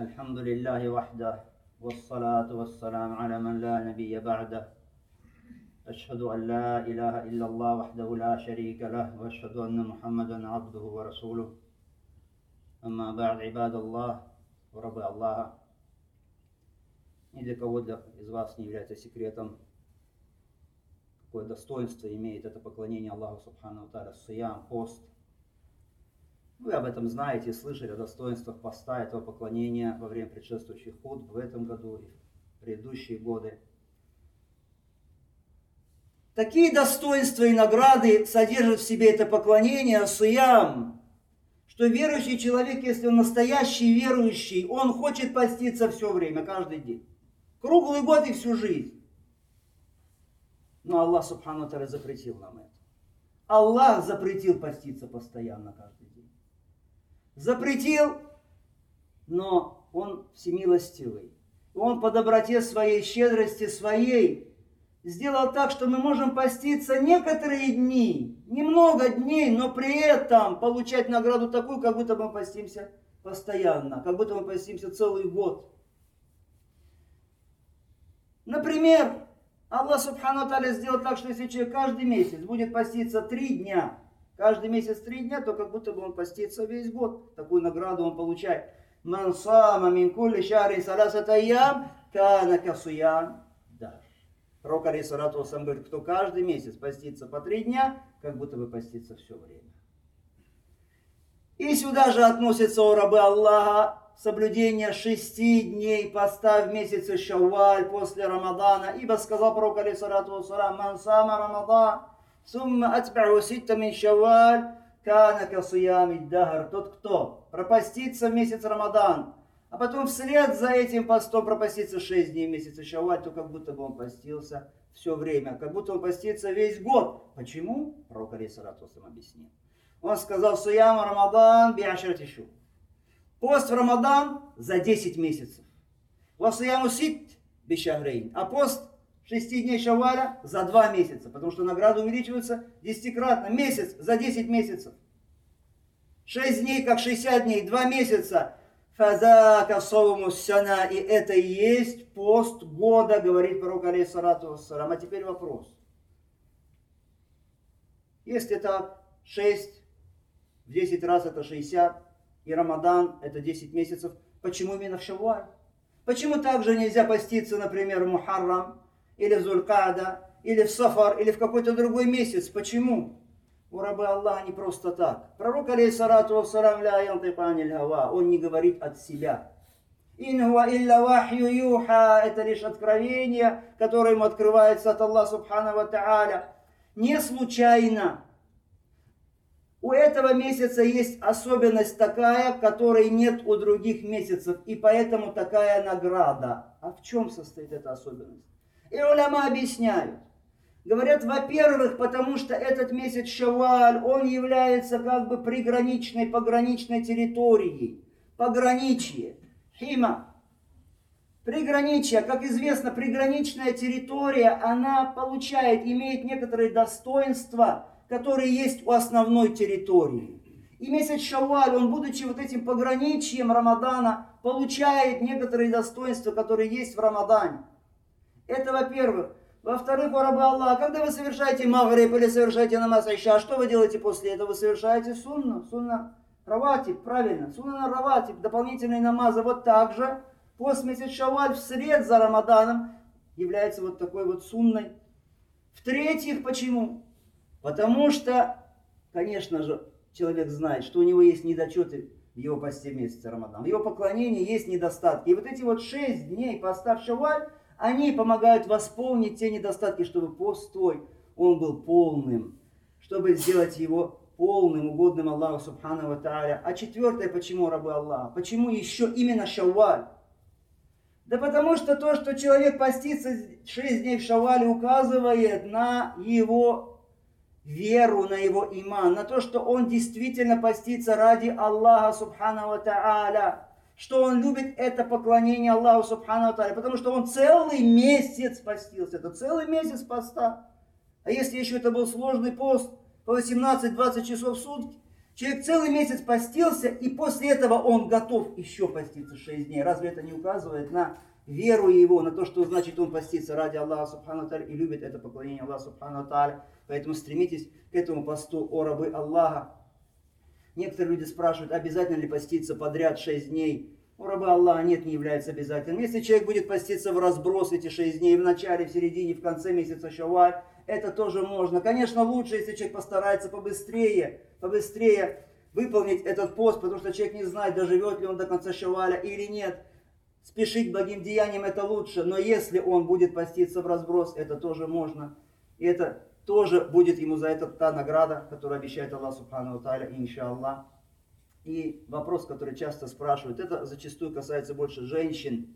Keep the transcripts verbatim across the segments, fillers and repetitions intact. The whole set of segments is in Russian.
الحمد لله وحده والصلاة والسلام على من لا نبي بعده أشهد أن لا إله إلا الله وحده لا شريك له وأشهد أن محمدا عبده ورسوله أما بعد عباد الله ورب الله. Ни для кого-то из вас не является секретом, какое достоинство имеет это поклонение Аллаху Субхану Тааля, сиям, пост. Вы об этом знаете и слышали о достоинствах поста, этого поклонения во время предшествующих худ в этом году и в предыдущие годы. Такие достоинства и награды содержит в себе это поклонение, сиям, что верующий человек, если он настоящий верующий, он хочет поститься все время, каждый день. Круглый год и всю жизнь. Но Аллах Субхану Тааля запретил нам это. Аллах запретил поститься постоянно каждый день. Запретил, но Он всемилостивый. Он по доброте своей, щедрости своей сделал так, что мы можем поститься некоторые дни, немного дней, но при этом получать награду такую, как будто мы постимся постоянно, как будто мы постимся целый год. Например, Аллах Субхану Тааля сделал так, что если человек каждый месяц будет поститься три дня, каждый месяц три дня, то как будто бы он постится весь год. Такую награду он получает. Ман сама мин кулли шахрин саласата айям кана касиям дахр. Пророк алейхиссалату вассалям говорит, кто каждый месяц постится по три дня, как будто бы постится все время. И сюда же относятся, о рабы Аллаха, соблюдение шести дней поста в месяце Шавваль после Рамадана. Ибо сказал пророк алейхиссалату вассалям, ман сама Рамадан сумма атбаху ситта мин Шавваль кана касиями дахр. Тот, кто пропастится в месяц Рамадан, а потом вслед за этим постом пропастится шесть дней в месяце Шавваль, то как будто бы он постился все время, как будто он постится весь год. Почему? Пророк алейхиссалату вассалям объяснил. Он сказал, суям Рамадан биашрати шур. Пост в Рамадан за десять месяцев. Васуяму сит бишахрейн. А пост шести дней Шавваля за два месяца. Потому что награды увеличиваются десятикратно. Месяц за десять месяцев. шесть дней как шестьдесят дней. два месяца. Фадака совуму сана. И это и есть пост года, говорит пророк алейхиссалату вассалям. А теперь вопрос. Если так, шесть в десять раз это шестьдесят. И Рамадан это десять месяцев. Почему именно в Шавваль? Почему также нельзя поститься, например, в Мухаррам, или в Зулькада, или в Сафар, или в какой-то другой месяц? Почему? У рабы Аллаха не просто так. Пророк алейхиссалату вассалям ля янтику аниль гава. Он не говорит от себя. Ин хуа илля вахью юха. Это лишь откровение, которое ему открывается от Аллаха Субхану ва Тааля. Не случайно. У этого месяца есть особенность такая, которой нет у других месяцев, и поэтому такая награда. А в чем состоит эта особенность? И уляма объясняют. Говорят, во-первых, потому что этот месяц Шавваль, он является как бы приграничной, пограничной территорией. Пограничье. Хима. Приграничье, как известно, приграничная территория, она получает, имеет некоторые достоинства, которые есть у основной территории. И месяц Шавваль, он, будучи вот этим пограничьем Рамадана, получает некоторые достоинства, которые есть в Рамадане. Это во-первых. Во-вторых, о рабы Аллаха, когда вы совершаете магриб или совершаете намаз иша, что вы делаете после этого? Вы совершаете сунну, сунна раватиб, правильно, сунна раватиб, дополнительные намазы. Вот так же пост месяц Шавваль вслед за Рамаданом является вот такой вот сунной. В-третьих, почему? Потому что, конечно же, человек знает, что у него есть недочеты в его посте месяца Рамадан. В его поклонении есть недостатки. И вот эти вот шесть дней поста в Шавваль, они помогают восполнить те недостатки, чтобы пост твой, он был полным. Чтобы сделать его полным, угодным Аллаху Субхану ва Тааля. А четвертое, почему рабы Аллаха? Почему еще именно Шавваль? Да потому что то, что человек постится шесть дней в Шаввале, указывает на его веру, на его иман, на то, что он действительно постится ради Аллаха Субхану ва Тааля, что он любит это поклонение Аллаху Субхану ва Тааля, потому что он целый месяц постился, это целый месяц поста. А если еще это был сложный пост по восемнадцать-двадцать часов в сутки, Человек целый месяц постился, и после этого он готов еще поститься шесть дней. Разве это не указывает на веру его, на то, что значит он постится ради Аллаха Субхану Тааля и любит это поклонение Аллаху Субхану Тааля. Поэтому стремитесь к этому посту, о рабы Аллаха. Некоторые люди спрашивают, обязательно ли поститься подряд шесть дней. У раба Аллаха нет, не является обязательным. Если человек будет поститься в разброс эти шесть дней, в начале, в середине, в конце месяца Шавваль, это тоже можно. Конечно, лучше, если человек постарается побыстрее, побыстрее выполнить этот пост, потому что человек не знает, доживет ли он до конца Шавваля или нет. Спешить к благим деяниям это лучше, но если он будет поститься в разброс, это тоже можно. И это тоже будет ему за это та награда, которую обещает Аллах Субхану Тааля, иншаллах. И вопрос, который часто спрашивают, это зачастую касается больше женщин.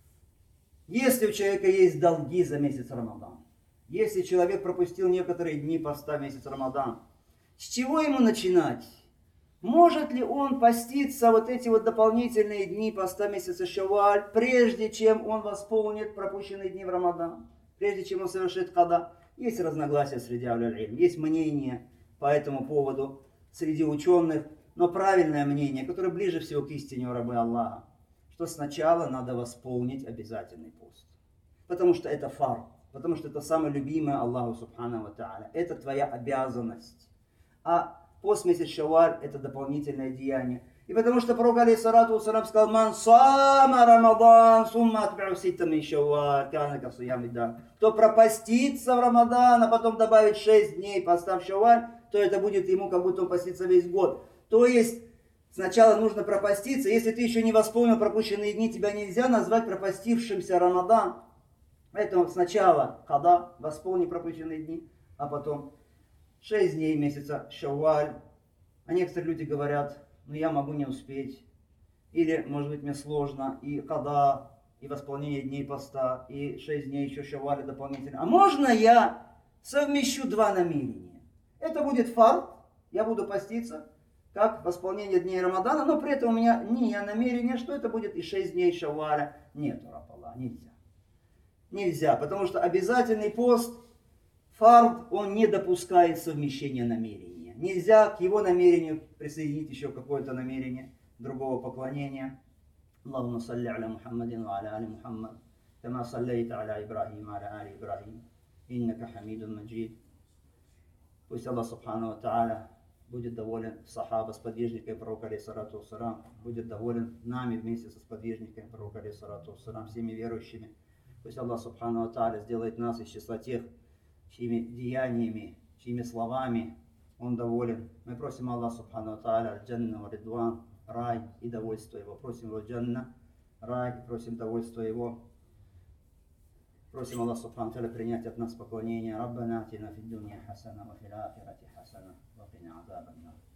Если у человека есть долги за месяц Рамадан, если человек пропустил некоторые дни поста в месяц Рамадан, с чего ему начинать? Может ли он поститься вот эти вот дополнительные дни поста месяца Шавваль, прежде чем он восполнит пропущенные дни в Рамадан, прежде чем он совершит када? Есть разногласия среди ауль-илм, есть мнение по этому поводу среди ученых, но правильное мнение, которое ближе всего к истине у рабы Аллаха, что сначала надо восполнить обязательный пост. Потому что это фард, потому что это самое любимое Аллаху Субхану ва Тааля. Это твоя обязанность. А пост месяц Шавваль это дополнительное деяние. И потому что пророк алейхиссалату вассалям сказал: «Ман сама Рамадан, сумма атбау ситта мин Шавваль, кана ка сиями дар». Кто пропастится в Рамадан, а потом добавит шесть дней поста в Шавваль, то это будет ему, как будто он постится весь год. То есть, сначала нужно пропаститься. Если ты еще не восполнил пропущенные дни, тебя нельзя назвать пропастившимся Рамадан. Поэтому сначала када, восполни пропущенные дни, а потом шесть дней месяца Шавваль. А некоторые люди говорят: ну я могу не успеть. Или, может быть, мне сложно. И када, и восполнение дней поста, и шесть дней еще Шавваля дополнительно. А можно я совмещу два намерения? Это будет фард, я буду поститься, как восполнение дней Рамадана, но при этом у меня не намерение, что это будет и шесть дней Шавваля. Нет, раб Аллах, нельзя. Нельзя, потому что обязательный пост, фард, он не допускает совмещения намерения. Нельзя к его намерению присоединить еще какое-то намерение другого поклонения. Аллахумма салли аля Мухаммадин ва аля али Мухаммад, кама саллейта аля Ибрахим ва аля али Ибрахим, иннака хамидун маджид. Пусть Аллах Субхану ва Тааля будет доволен сахаба, сподвижниками пророка алейхиссалату вассалам, будет доволен нами вместе со сподвижниками пророка алейхиссалату вассалам, всеми верующими. Пусть Аллах Субхану ва Тааля сделает нас из числа тех, чьими деяниями, чьими словами Он доволен. Мы просим Аллах Субхану ва Тааля джанна ва ридван, рай и довольство Его. Просим Его джанна, рай, и просим довольство Его. Просим Аллах Субхану ва Тааля принять от нас поклонение. Раббана атина фид дунья хасана ва фил ахирати хасана ва кина азабан нар.